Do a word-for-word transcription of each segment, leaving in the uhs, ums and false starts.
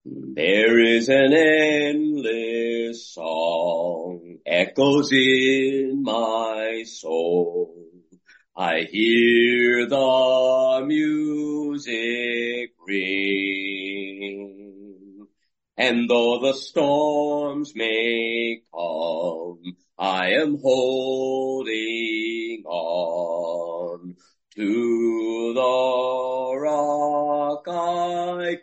There is an endless song echoes in my soul. I hear the music ring. And though the storms may come, I am holding on to the rock I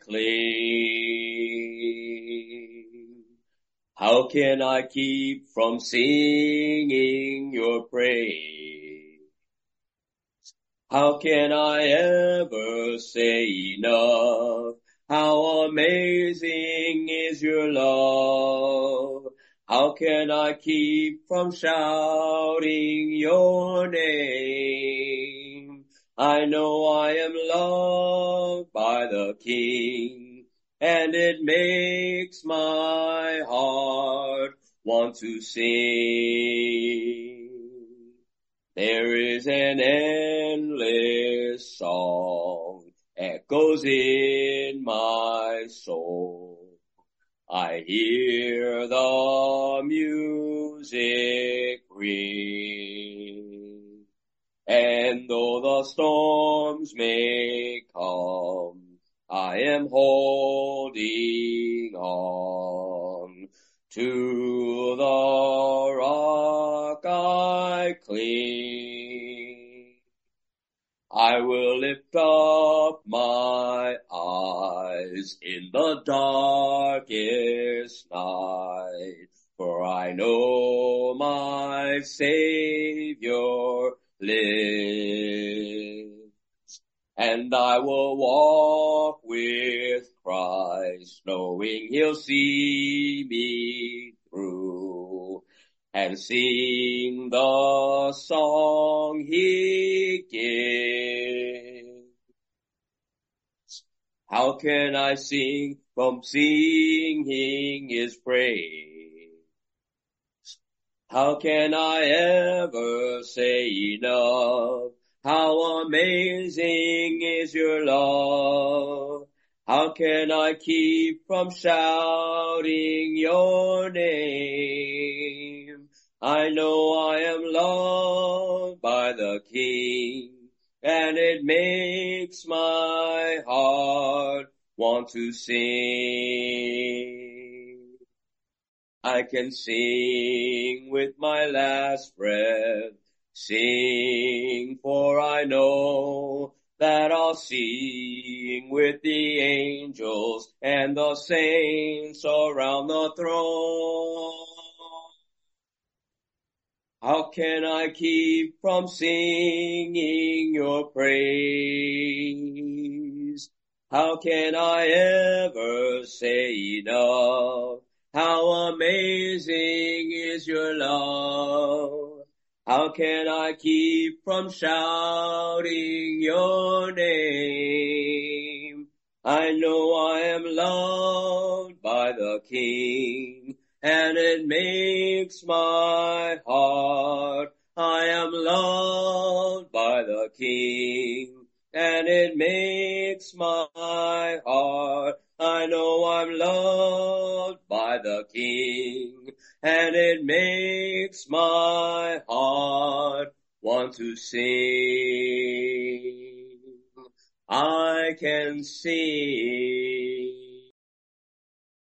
cling. How can I keep from singing your praise? How can I ever say enough? How amazing is your love? How can I keep from shouting your name? I know I am loved by the King, and it makes my heart want to sing. There is an endless song echoes in my soul. I hear the music ring. And though the storms may come, I am holding on to the rock I cling. I will lift up my eyes in the darkest night, for I know my Savior lives. And I will walk with Christ, knowing He'll see me through, and sing the song He gives. How can I sing from singing His praise? How can I ever say enough? How amazing is your love? How can I keep from shouting your name? I know I am loved by the King, and it makes my heart want to sing. I can sing with my last breath, sing, for I know that I'll sing with the angels and the saints around the throne. How can I keep from singing your praise? How can I ever say enough? How amazing is your love? How can I keep from shouting your name? I know I am loved by the King, and it makes my heart. I am loved by the King, and it makes my heart. I know I'm loved by the King, and it makes my heart want to sing. I can sing